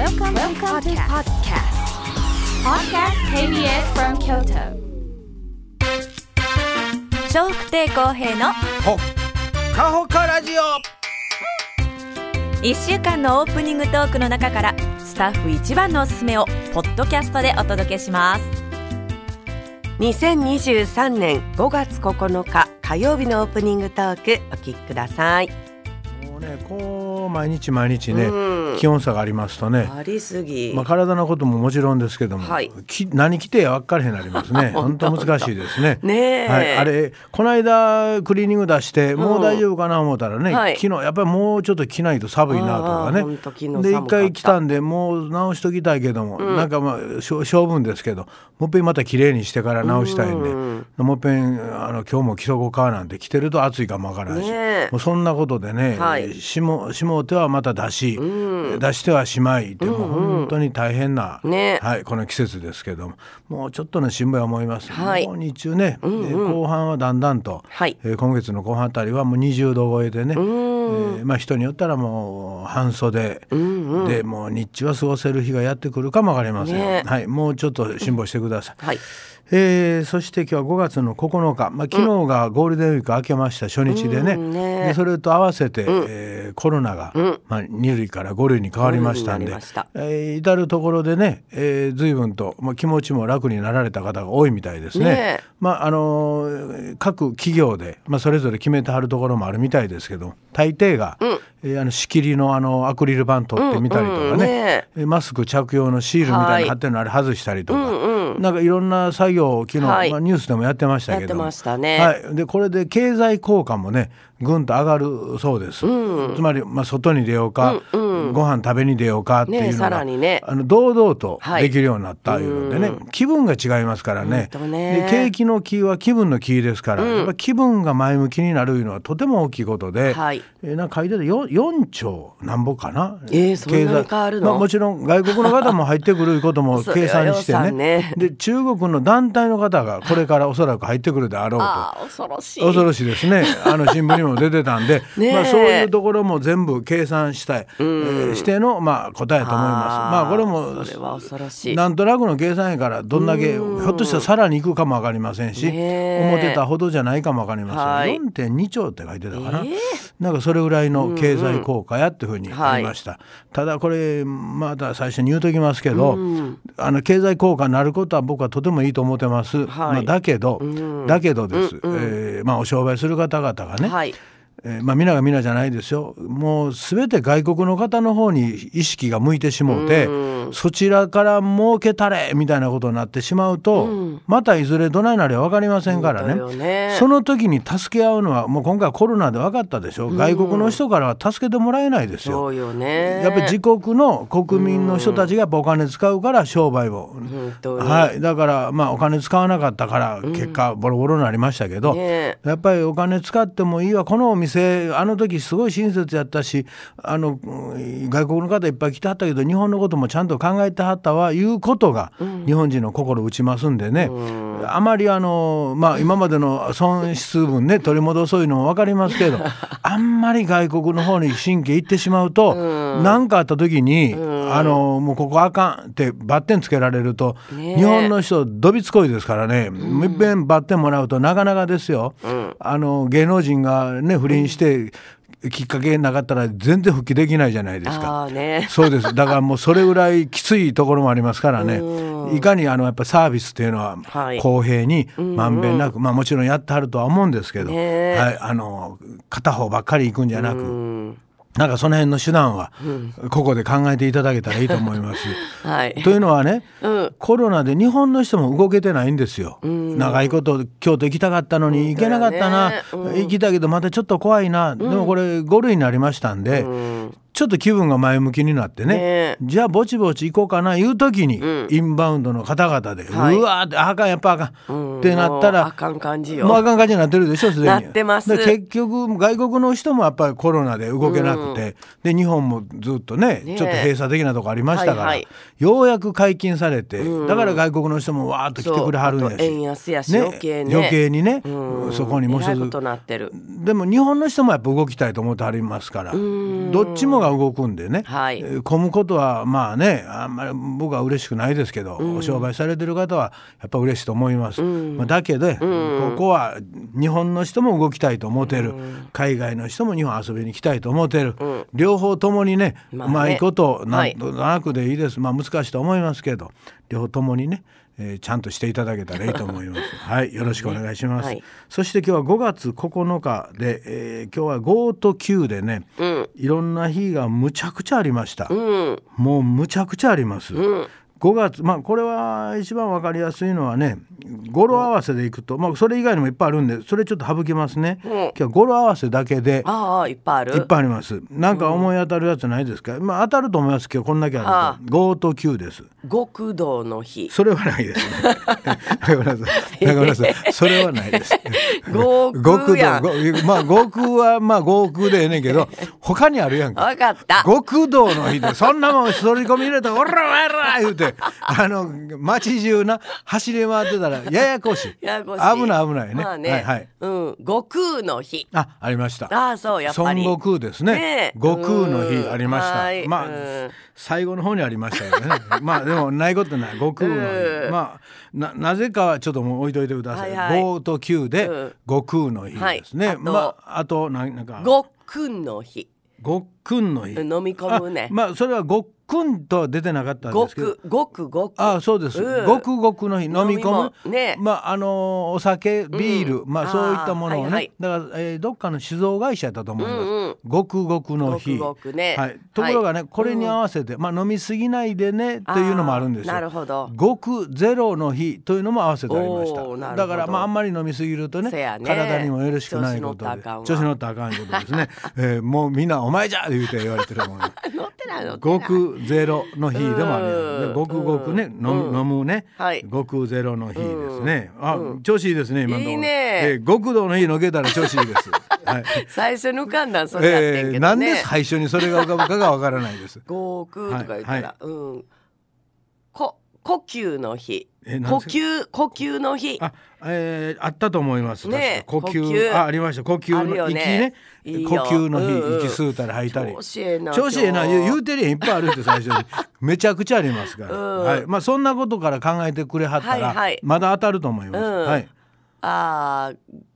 Welcome to podcast. Podcast KBS from Kyoto. 笑福亭公平のほかほかラジオ。 1週間のオープニングトークの中からスタッフ一番のおすすめをポッドキャストでお届けします。 2023年5月9日火曜日のオープニングトークお聞きください。 もうね、こう毎日ね、気温差がありますとね、 ありすぎ、 体のことももちろんですけども、 はい、 何着てや分かれへんなりますね。本当難しいですね。 ねえ、 はい、あれこの間クリーニング出してもう大丈夫かな思ったらね、 はい、 昨日やっぱりもうちょっと着ないと寒いなとかね。で一回着たんでもう直しときたいけども、なんかまあ性分ですけど、もっぺんまた綺麗にしてから直したいんで、もっぺん今日も着とこうかなんて着てると暑いかもわからんし、もうそんなことでね、 はい、 しもうてはまた出してはしまいで、もう本当に大変な、はい、この季節ですけども、もうちょっとねしんどい思います、はい、もう日中ね、後半はだんだんと、はい、今月の後半あたりはもう20度超えでね、まあ、人によったらもう半袖、でもう日中は過ごせる日がやってくるかもわかりません、はい、もうちょっと辛抱してください、はい。そして今日は5月の9日、昨日がゴールデンウィーク明けました初日でね、でそれと合わせて、コロナが、2類から5類に変わりましたんで、至るところでね、随分と、気持ちも楽になられた方が多いみたいですね。各企業で、それぞれ決めてはるところもあるみたいですけど、大抵が、仕切りのアクリル板取ってみたりとかね、マスク着用のシールみたいな貼ってるのあれ外したりとか、なんかいろんな作業を昨日、ニュースでもやってましたけど、はい、でこれで経済効果もねぐんと上がるそうです、つまり、外に出ようか、ご飯食べに出ようかっていうのが、さらにね、堂々とできるようになったいうのでね、気分が違いますからね。で景気の気は気分の気ですから、やっぱ気分が前向きになるいうのはとても大きいことで、なんか書いてて 4兆なんぼかな、 そんなに変わるの？ もちろん外国の方も入ってくることも計算してねで中国の団体の方がこれからおそらく入ってくるであろうと。恐ろしいですね。新聞にも出てたんでそういうところも全部計算したい、しての、答えと思います。これもそれは恐ろしい。 なんとなくの計算やからどんだけひょっとしたらさらにいくかも分かりませんし、思ってたほどじゃないかも分かりません、4.2 兆って書いてたかな、なんかそれぐらいの経済効果やっていうふうにありました、ただこれまた最初に言うときますけど、経済効果になることは僕はとてもいいと思ってます、だけどです、お商売する方々がね、皆が皆じゃないですよ。もう全て外国の方の方に意識が向いてしもうて、そちらから儲けたれみたいなことになってしまうと、またいずれどないなりは分かりませんからね、その時に助け合うのはもう今回コロナで分かったでしょ、外国の人からは助けてもらえないですよ。 そうよね。 やっぱり自国の国民の人たちがやっぱお金使うから商売を、だからお金使わなかったから結果ボロボロになりましたけど、やっぱりお金使ってもいいわ、このお店あの時すごい親切やったし、外国の方いっぱい来てはったけど日本のこともちゃんと考えてはったわいうことが、日本人の心打ちますんでね、あまり今までの損失分ね取り戻そういうのも分かりますけどあんまり外国の方に神経いってしまうと、何かあった時に、もうここあかんってバッテンつけられると、日本の人どびつこいですからね、いっぺんバッテンもらうとなかなかですよ、芸能人がね不倫してきっかけなかったら全然復帰できないじゃないですか。そうです。だからもうそれぐらいきついところもありますからね、いかにやっぱサービスっていうのは公平にまんべんなく、もちろんやってはるとは思うんですけど、片方ばっかり行くんじゃなく、なんかその辺の手段はここで考えていただけたらいいと思います、というのはね、コロナで日本の人も動けてないんですよ、長いこと京都行きたかったのに行けなかったな、行きたけどまたちょっと怖いな、でもこれ5類になりましたんで、ちょっと気分が前向きになってね、じゃあぼちぼち行こうかないう時に、インバウンドの方々で、うわーってあかんやっぱあかん、ってなったらもうあかん感じよ。 もうあかん感じになってるでしょ、すでに。 なってます。 で結局外国の人もやっぱりコロナで動けなくて、で日本もずっとねちょっと閉鎖的なとこありましたから、ようやく解禁されて、だから外国の人もわーっと来てくれはるんやし、 円安やし、余計にね、そこにもう一つ。 なってる。 でも日本の人もやっぱ動きたいと思ってはりますから、どっちもがが動くんでね、 はい、 混むことはまあねあんまり僕は嬉しくないですけど、お商売されてる方はやっぱ嬉しいと思います、だけど、ここは日本の人も動きたいと思ってる、海外の人も日本遊びに来たいと思ってる、両方ともにね、うまいことなんとなくでいいです、難しいと思いますけど両方ともにねちゃんとしていただけたらいいと思いますはい、よろしくお願いします、はい、そして今日は5月9日で、今日は5と9でね、いろんな日がむちゃくちゃありました、もうむちゃくちゃあります、5月これは一番わかりやすいのはね語呂合わせでいくと、それ以外にもいっぱいあるんでそれちょっと省きますね、今日は語呂合わせだけでいっぱいあります。なんか思い当たるやつないですか、当たると思いますけどこんだけあると5と9です。 極道の日それはないですね中村さんそれはないです極道極は極でええねんけど他にあるやんか。 分かった。 極道の日でそんなもん取り込み入れたらおらおら言うて街中な走り回ってたらややこしい危ないね、 悟空の日ありました。 そうやっぱり孫悟空ですね、悟空の日ありました。最後の方にありましたけどねでもないことない悟空の日、なぜかはちょっともう置いといてください、5と9で悟空の日ですね、あとなんかごっくんの日ごっくんの日飲み込むね。 それはごっくんとは出てなかったんですけどごくそうです、ごくごくの日飲み込むね、 お酒ビール、そういったものをね、だからどっかの酒造会社やったと思います、ごくごくの日、ところがねこれに合わせて、飲みすぎないでねっていうのもあるんですよ。 なるほど。 ごくゼロの日というのも合わせてありました。だからあんまり飲みすぎるとね体にもよろしくないことで調子乗ったらあかんことですねもうみんなお前じゃ言われてるもん乗ってないごくゼロの日でもある。ごくごくね飲むね、ごくゼロの日ですね。調子いいですね今のところ。いいね。極道の日のけたら調子いいです。 最初に浮かんだんそれやってんけどね。 なんで最初にそれが浮かぶかがわからないです。 ごくとか言ったら、呼吸の日。呼吸の日。 あったと思いますね。 呼吸ありました。呼吸の息ね。呼吸の日、息吸うたり吐いたり。調子ええな言うてるやんいっぱいあるって最初にめちゃくちゃありますから。そんなことから考えてくれはったらまだ当たると思います。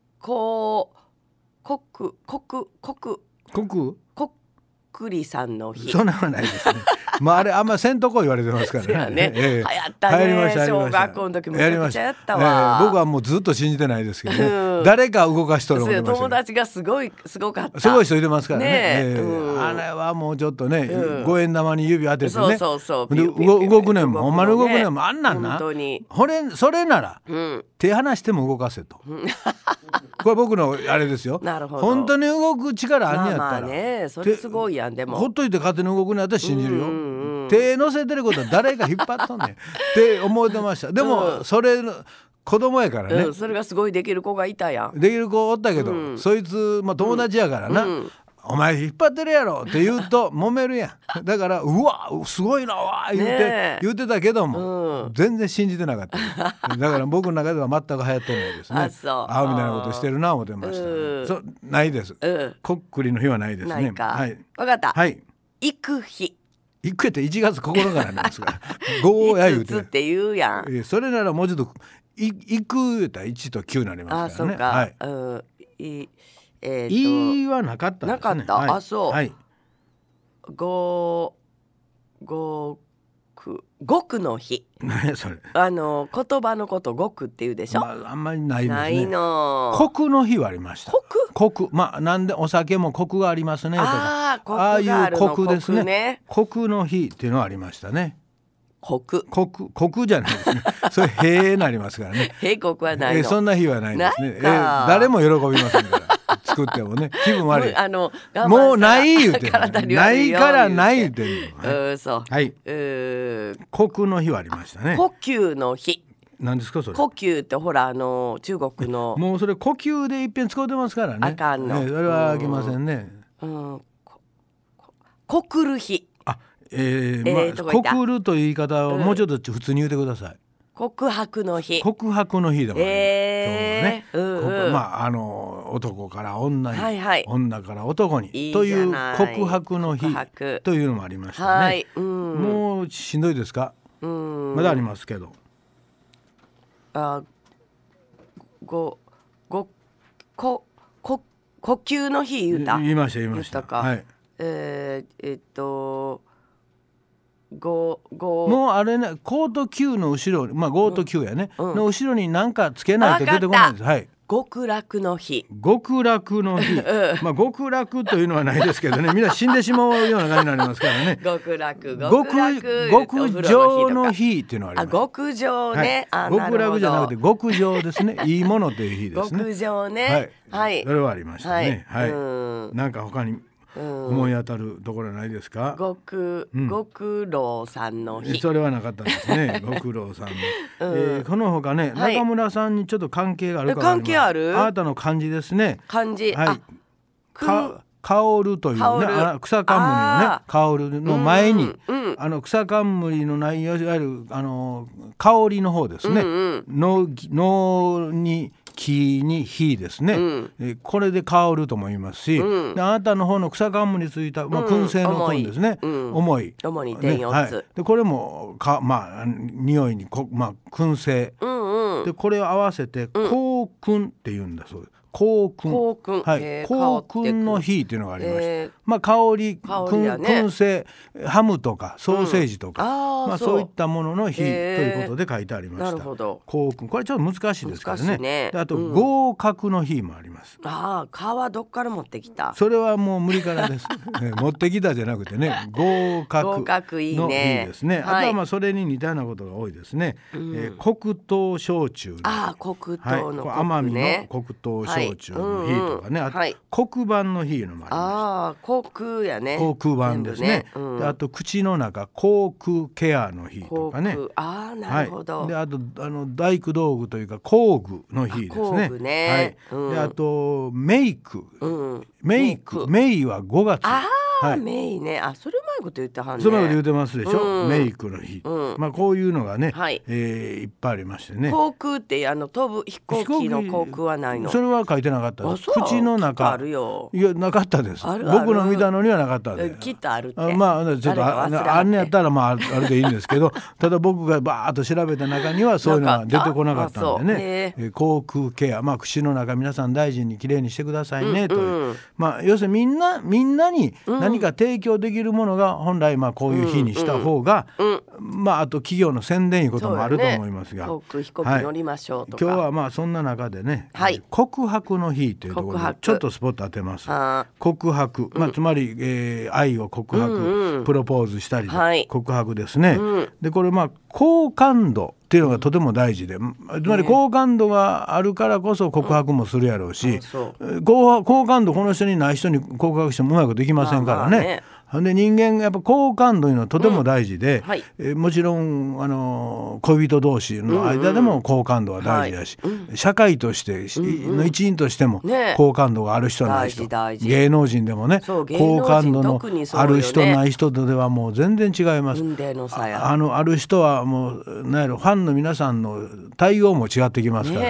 こっくりさんの日。 そんなはないですねあれあんませんとこ言われてますからね。 流行ったね。小学校の時もめちゃくちゃやったわ。 僕はもうずっと信じてないですけどね、誰か動かしとる思ってました。 友達がすごかった。 すごい人いてますからね。あれはもうちょっとね、5円玉に指当ててね動くねんもほんまに動くねんもあんなんな。それなら手離しても動かせとこれ僕のあれですよ。 なるほど。 本当に動く力あんねやったらそれすごいやん。でもほっといて勝手に動くねやったら信じるよ。手乗せてることは誰が引っ張っとんねんって思ってました。でもそれ子供やからね、 それがすごいできる子がいたやん。 できる子おったけど、そいつ友達やからな、お前引っ張ってるやろって言うと揉めるやん。だからうわすごいなわ言うてたけども、全然信じてなかった。だから僕の中では全く流行ってないですね。アホみたいなことしてるな思ってました。ないです。こっくりの日はないですね。 ないか。分かった。行く日。 行くって1月9日なんですから5や言うて 5つって言うやん。 それならもうちょっと行く言うたら1と9になりますからね。 そうか。 いはなかったですね。 なかった。そう。ごくの日。 何やそれ。 言葉のことごくって言うでしょ。 あんまりないですね。 ないの。 コクの日はありました。コクなんでお酒もコクがありますねとか、ああいうコクですね。コクの日っていうのはありましたね。コクじゃないですね。それへえなりますからね。 へコクはないの。 そんな日はないですね。誰も喜びませんから作ってもね気分悪い。もうない言うてないからない言うてるの。そう。コクの日はありましたね。 呼吸の日。 何ですかそれ。 呼吸ってほら中国のもうそれ呼吸でいっぺん使ってますからね。 あかんの。 それはあきませんね。 こくる日。 こくるという言い方をもうちょっと普通に言うてください。 告白の日。 告白の日でもあります。今日はね、男から女に、女から男にという告白の日というのもありましたね。もうしんどいですか？まだありますけど。 呼吸の日言いましたか。はい。もうあれね、コート9の後ろ、ゴート9やね、の後ろに何かつけないと出てこないんです。はい。 極楽の日。 極楽の日。極楽というのはないですけどね、みんな死んでしまうような感じになりますからね。 極楽極上の日っていうのはあります。 極上ね。 極楽じゃなくて極上ですね。いいものという日ですね。 極上ね。 はい。それはありましたね。はい。なんか他に思い当たるところないですか？極老さんの日。 それはなかったですね。極老さんの。この他ね、中村さんにちょっと関係があるか。 関係ある？ あなたの漢字ですね。 漢字。 はい。香るというね、草冠のね、香るの前に、草冠のないいわゆる香りの方ですね。のに木に火ですね、これで香るとも言いますし、あなたの方の草冠についた、燻製の燻ですね、重い主に点4つ、 でこれも匂いに燻製、でこれを合わせて香燻って言うんだそうです。香燻、はい、香燻の日っていうのがありまして、香り、燻製、ハムとかソーセージとか、そういったものの日ということで書いてありました。 なるほど。 香燻、これちょっと難しいですけどね。あと合格の日もあります。 皮どっから持ってきた？ それはもう無理からです。持ってきたじゃなくてね、合格の日ですね。あとはそれに似たようなことが多いですね。黒糖焼酎、 黒糖の奄美の黒糖焼酎の日とかね、あと黒板の日のもありました。 口腔やね。 口腔板ですね。あと口の中、口腔ケアの日とかね。 なるほど。 であと大工道具というか工具の日ですね。はい。であとメイク、メイは5月。 メイね。それうまいこと言ってはんね。 そのこと言ってますでしょ。メイクの日。こういうのがね、いっぱいありましてね。 航空って飛ぶ飛行機の航空はないの？ それは書いてなかったです。口の中。 あるよ。 いやなかったです。僕の見たのにはなかったです。 きっとあるって。 ちょっとあんねやったらあれでいいんですけど、ただ僕がバーッと調べた中にはそういうのは出てこなかったんでね。口腔ケア、口の中皆さん大事にきれいにしてくださいねという。要するにみんなに何か提供できるものが本来こういう日にした方が、あと企業の宣伝いうこともあると思いますが、 飛行機乗りましょうとか。 今日はそんな中でね、告白の日というところでちょっとスポット当てます。告白、つまり、愛を告白、プロポーズしたり告白ですね。でこれ好感度っていうのがとても大事で、つまり好感度があるからこそ告白もするやろうし、好感度この人にない人に告白してもうまいことできませんからね。で人間やっぱ好感度いうのはとても大事で、もちろん恋人同士の間でも好感度は大事だし、社会としての一員としても好感度がある人ない人、芸能人でもね、好感度のある人ない人とではもう全然違います。ある人はもうなんやろ、ファンの皆さんの対応も違ってきますから、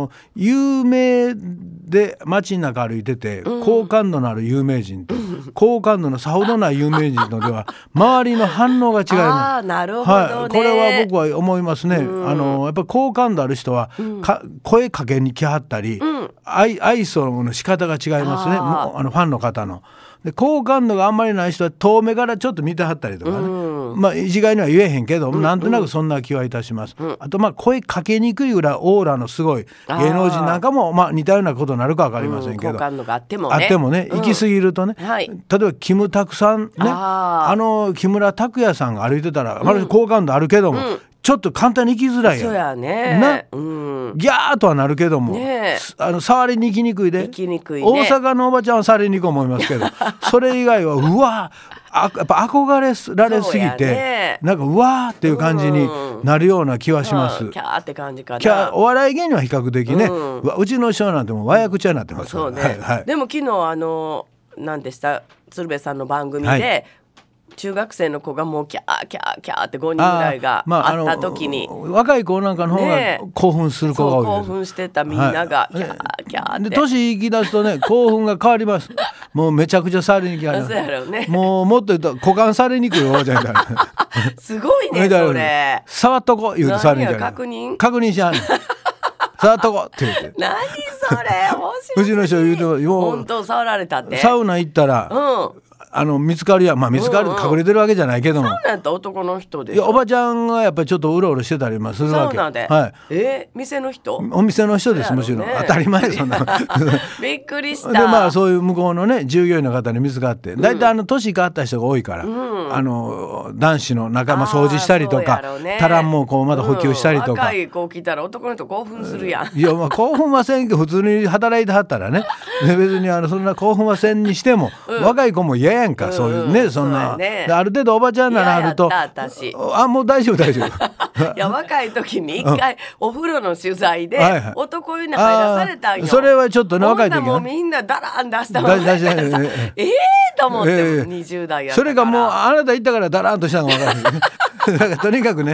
有名で街の中歩いてて好感度のある有名人と好感度のさほどない有名人のでは周りの反応が違います。 なるほどね。 これは僕は思いますね。やっぱり好感度ある人は声かけに来はったり、愛想の仕方が違いますね。ファンの方の。で好感度があんまりない人は遠目からちょっと見てはったりとかね、一概には言えへんけど、なんとなくそんな気はいたします。あと声かけにくいぐらいオーラのすごい芸能人なんかも似たようなことになるか分かりませんけど、 好感度があってもね、行き過ぎるとね、例えばキムタクさんね、木村拓哉さんが歩いてたら好感度あるけども、ちょっと簡単に行きづらいやん。 そうやね。 ギャーとはなるけども、触りに行きにくいで。大阪のおばちゃんは触りに行くと思いますけど、それ以外はうわやっぱ憧れられすぎて、なんかうわーっていう感じになるような気はします。 キャーって感じかな。 お笑い芸人は比較的ね、うちの師匠なんてもう和訳者になってますから。 でも昨日何でした鶴瓶さんの番組で、 中学生の子がもうキャーキャーキャーって5人ぐらいがあった時に、 若い子なんかの方が興奮する子が多いです。 興奮してたみんながキャーキャーって、 で年行き出すとね興奮が変わります。もうめちゃくちゃ触りにくいそうやろうね。 もっと言うと股間されにくいおばちゃんみたいなすごいねそれ。 触っとこ言うて触りにくい確認しはんねん触っとこって言って何それ面白い。 うちの人言うと本当触られたって。 サウナ行ったら、見つかるやん。まあ見つかる、隠れてるわけじゃないけども。 サウナって男の人で。 いやおばちゃんがやっぱりちょっとうろうろしてたりするわけ。 サウナで。 はい。 店の人？ お店の人です、むしろ。当たり前そんな。 びっくりした。 でまあそういう向こうのね従業員の方に見つかって、だいたい年変わった人が多いから、男子の仲間掃除したりとか、タランもこうまだ補給したりとか。 若い子来たら男の人興奮するやん。 いやまあ興奮はせんけど普通に働いてはったらね。別にそんな興奮はせんにしても、若い子も嫌やんか、そういうね。そんな、ある程度おばちゃんならあるともう大丈夫いや若い時に一回お風呂の取材で男湯に入らされたんよ。 それはちょっとね若い時はもうみんなダラン出したもんね。と思って20代やったから。 それがもうあなた行ったからダランとしたのが分かる。だからとにかくね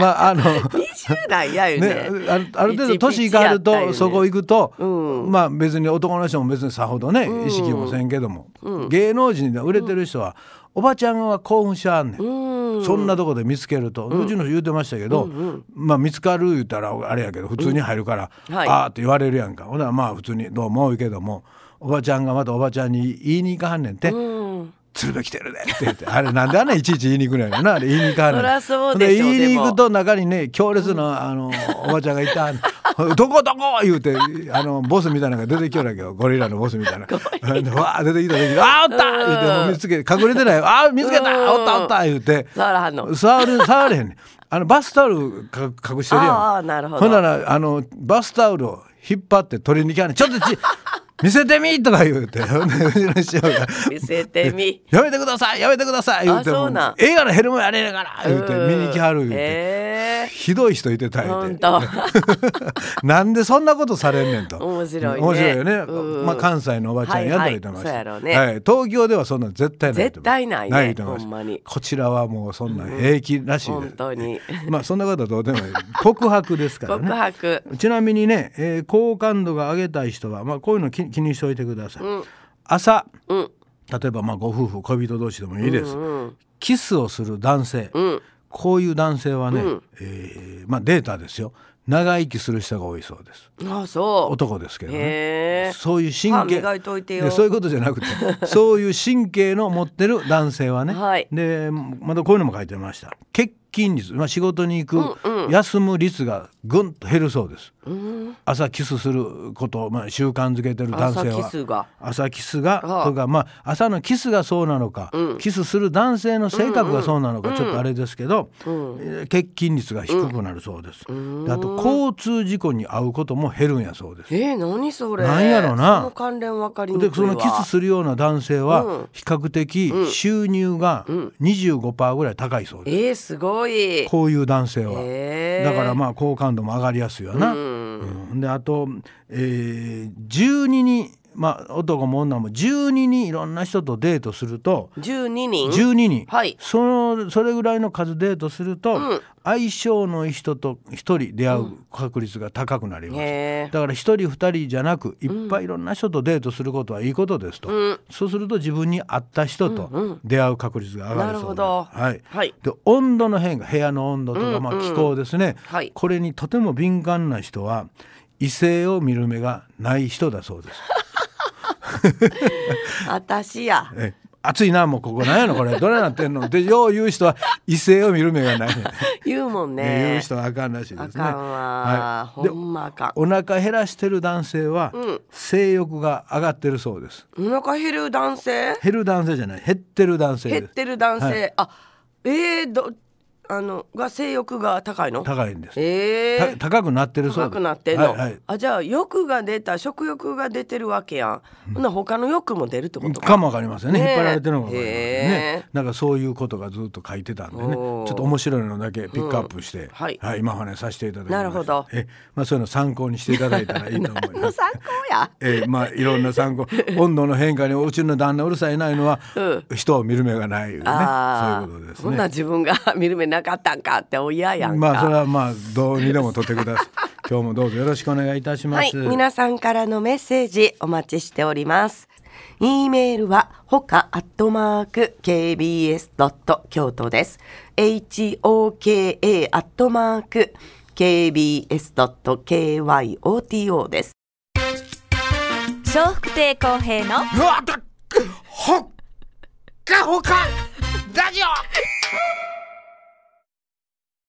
20代やよね。 ある程度年があるとそこ行くと、まあ別に男の人も別にさほどね意識もせんけども、芸能人で売れてる人はおばちゃんは興奮しはんねん。そんなとこで見つけると、うちの人言うてましたけど、まあ見つかる言うたらあれやけど普通に入るから、あーって言われるやんか。ほんならまあ普通にどうも言うけども、おばちゃんがまたおばちゃんに言いに行かはんねんて。鶴瓶来てるでって言って、あれなんでいちいち言いに行くのやな、あれ言いに行かはんねん。 そりゃそうでしょ。 言いに行くと中にね強烈なおばちゃんがいたどこ言うてボスみたいなのが出てきよるわけよ。ゴリラのボスみたいな。わー出てきた時あーおった言うてもう見つけ隠れてないあー見つけたおった言うて触らはんの。 触れへんねん。バスタオル隠してるやん。 なるほど。 ほんならバスタオルを引っ張って取りに来はんねん。ちょっと見せてみとか言うて、うちの師匠が見せてみやめてください言うて映画のヘルメやれるから言うて見に来はる言うて、ひどい人いてた言うてなんでそんなことされんねんと。 面白いね。 面白いよね。まあ関西のおばちゃんやと言ってました。東京ではそんな絶対ないと思います。 絶対ないね。ほんまにこちらはもうそんな平気らしいです。 本当に。 まあそんなことはどうでもいい。告白ですからね。 告白。 ちなみにね、好感度が上げたい人はまあこういうの気にしておいてください。朝、例えばまあご夫婦恋人同士でもいいです。キスをする男性、こういう男性はね、まあデータですよ。長生きする人が多いそうです。男ですけどね。そういう神経、そういうことじゃなくてそういう神経の持ってる男性はね、でまたこういうのも書いてました。欠勤率、仕事に行く、休む率がぐんと減るそうです。朝キスすることを、習慣づけてる男性は朝キスがとか、朝のキスがそうなのか、キスする男性の性格がそうなのか、ちょっとあれですけど、欠勤率が低くなるそうです。であと交通事故に遭うことも減るんやそうです。 何それ。 何やろな。 その関連分かりにくいわ。 でそのキスするような男性は比較的収入が 25% ぐらい高いそうです。 すごい。 こういう男性は、だから好感度も上がりやすいよな。であと、12人、男も女も12人いろんな人とデートすると 12人、 それぐらいの数デートすると、相性のいい人と1人出会う確率が高くなります。だから1人2人じゃなくいっぱいいろんな人とデートすることはいいことですと。そうすると自分に合った人と出会う確率が上がるそうです。で温度の変化、部屋の温度とか、気候ですね、これにとても敏感な人は異性を見る目がない人だそうです。 私や。 暑いな、もうここなんやのこれどれなってんのでよう言う人は異性を見る目がない、 言うもんね。 言う人はあかんらしいですね。 あかんわ、ほんまあかん。 お腹減らしてる男性は、性欲が上がってるそうです。 お腹減る男性？ 減る男性じゃない、減ってる男性です。 減ってる男性、 が性欲が高いの？ 高いんです。高くなってるそうです。 高くなってんの、じゃあ欲が出た、食欲が出てるわけやん、他の欲も出るってことかもわかりませんね。引っ張られてるのかもわかりませんね。なんかそういうことがずっと書いてたんでね、ちょっと面白いのだけピックアップして、今話させていただきました。 なるほど。 そういうの参考にしていただいたらいいと思います。 何の参考や。 いろんな参考温度の変化にうちの旦那うるさいないのは、人を見る目がないよね。そういうことですね。 そんな自分が見る目なかったんかってお嫌やんか。 それはどうにでも取ってください。今日もどうぞよろしくお願いいたします。 皆さんからのメッセージお待ちしております。E メールはhoka@kbs. 京都です。hoka@kbs.kyoto です。 笑福亭公平のほっかほかラジオ